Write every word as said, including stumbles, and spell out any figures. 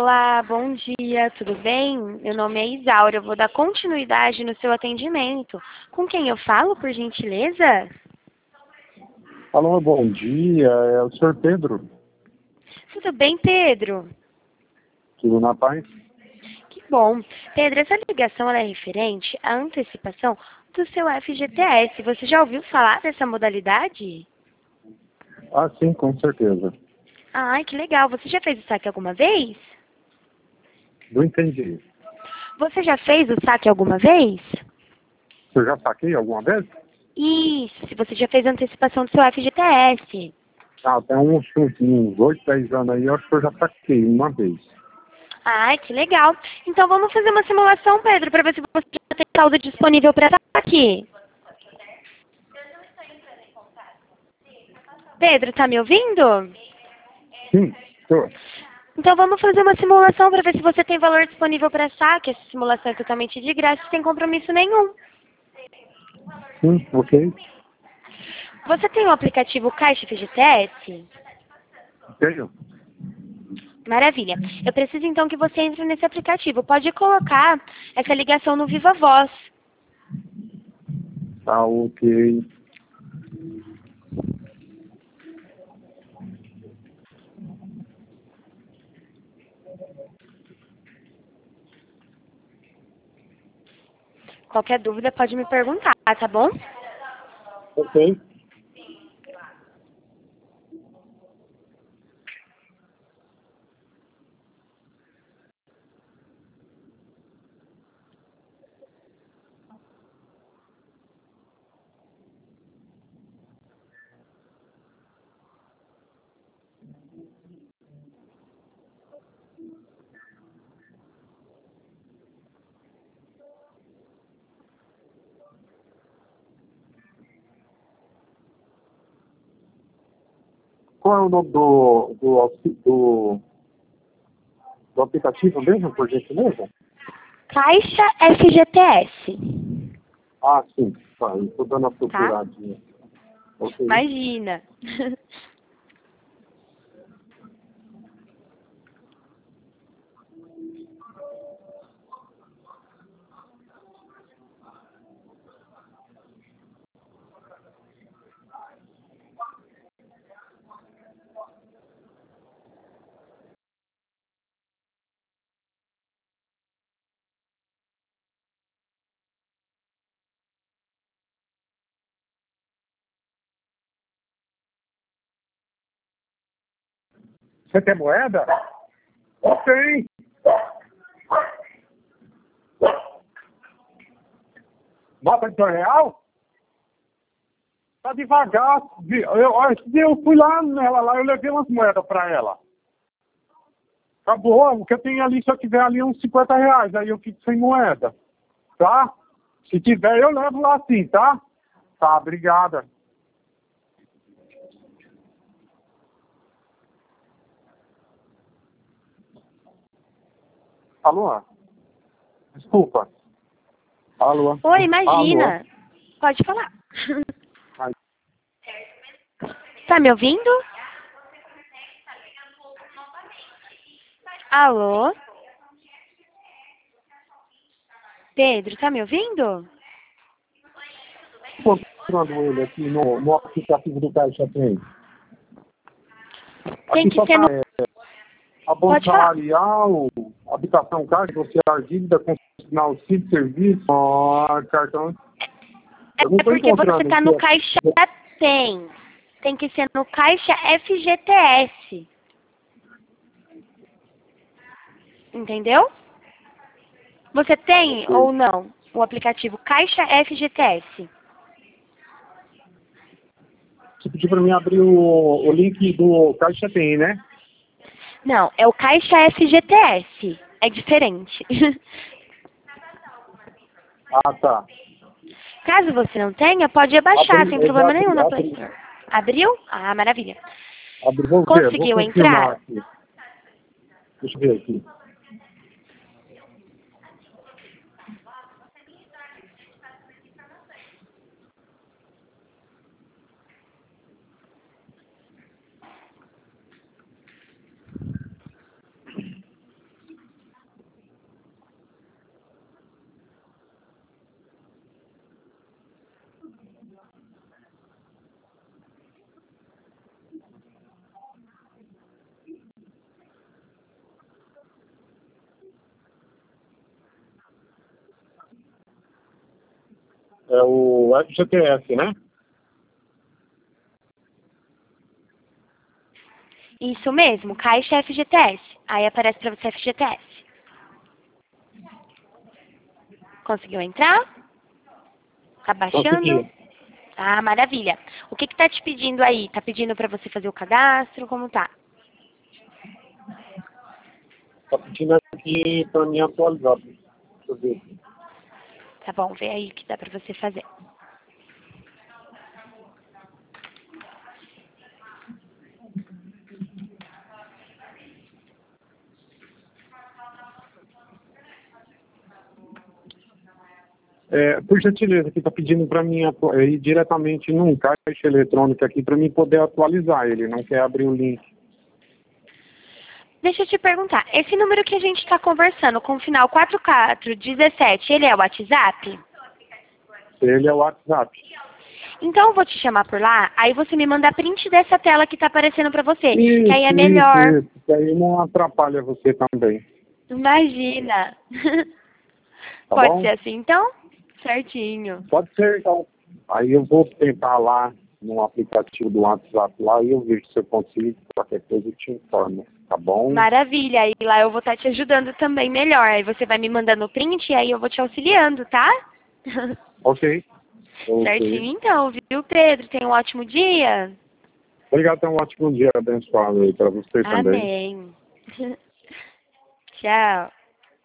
Olá, bom dia, tudo bem? Meu nome é Isaura, eu vou dar continuidade no seu atendimento. Com quem eu falo, por gentileza? Alô, bom dia, é o senhor Pedro, Tudo bem, Pedro? tudo na paz? Que bom. Pedro, essa ligação ela é referente à antecipação do seu F G T S. Você já ouviu falar dessa modalidade? Ah, sim, com certeza. Ai, que legal. Você já fez o saque alguma vez? Não entendi. Você já fez o saque alguma vez? Você já saquei alguma vez? Isso, se você já fez a antecipação do seu F G T S. Ah, tem uns, uns, uns oito, dez anos aí, eu acho que eu já saquei uma vez. Ai, que legal. Então vamos fazer uma simulação, Pedro, para ver se você já tem saldo disponível para saque. Pedro, tá me ouvindo? Sim, tô. Então vamos fazer uma simulação para ver se você tem valor disponível para saque. Essa simulação é totalmente de graça, sem compromisso nenhum. Sim, ok. Você tem o aplicativo Caixa F G T S? Tenho. Maravilha. Eu preciso então que você entre nesse aplicativo. Pode colocar essa ligação no Viva Voz. Tá, ok. Qualquer dúvida pode me perguntar, tá bom? Ok. Qual é o nome do, do, auxi- do, do aplicativo mesmo, por gentileza? Caixa F G T S, Ah, sim, tá, eu tô dando a tá? procuradinha. Ok. Imagina. Você quer moeda? Ok. Nota de real? Tá devagar. Vi- Eu, ó, esse dia eu fui lá nela, lá eu levei umas moedas pra ela. Acabou, o que eu tenho ali, se eu tiver ali uns cinquenta reais, aí eu fico sem moeda. Tá? Se tiver, eu levo lá sim, tá? Tá, obrigada. Alô? Desculpa. Alô? Oi, Alô? imagina. Pode falar. Ai, Tá me ouvindo? Alô? Pedro, tá me ouvindo? tô encontrando ele aqui no, no aplicativo do Caixa tem. Tem Aqui que só ser tá no... é, abono Pode falar. salarial, habitação caixa, negociar dívida, consignar auxílio de serviço, ó, cartão. Eu não É tô porque você encontrando tá aqui. no Caixa Tem. Tem que ser no Caixa F G T S. Entendeu? Você tem Ok. ou não o aplicativo Caixa F G T S? Você pediu para mim abrir o, o link do Caixa Tem, né? Não, é o Caixa F G T S. É diferente. Ah, tá. Caso você não tenha, pode abaixar Abri, sem eu já problema nenhum abri, na Play abri. Store. Abriu? Ah, maravilha. Abri, vou ver, vou Conseguiu confirmar entrar? aqui. Deixa eu ver aqui. É o F G T S, né? Isso mesmo, Caixa F G T S. Aí aparece para você F G T S. Conseguiu entrar? Tá baixando? Consegui. Ah, maravilha. O que que tá te pedindo aí? Tá pedindo para você fazer o cadastro? Como tá? Tá pedindo aqui para mim atualizar. Deixa eu ver. Tá bom, vê aí o que dá para você fazer. É, por gentileza, aqui está pedindo para mim atu- é, ir diretamente num caixa eletrônico aqui para mim poder atualizar ele, não quer abrir o link. Deixa eu te perguntar, esse número que a gente está conversando com o final quatro quatro um sete, ele é o WhatsApp? Ele é o WhatsApp. Então eu vou te chamar por lá, aí você me manda print dessa tela que está aparecendo para você, que aí Isso, é isso, melhor. isso. Que aí não atrapalha você também. Imagina. Tá Pode bom? ser assim então? Certinho. Pode ser, então. Aí eu vou tentar lá no aplicativo do WhatsApp lá e eu vejo se eu consigo. Qualquer coisa eu te informo. Tá bom? Maravilha, aí lá eu vou estar te ajudando também melhor. Aí você vai me mandando o print e aí eu vou te auxiliando, tá? Ok. Certinho Ok. então, viu, Pedro? Tenha um ótimo dia. Obrigado, tenha um ótimo dia abençoado aí para você também. Amém. Tchau.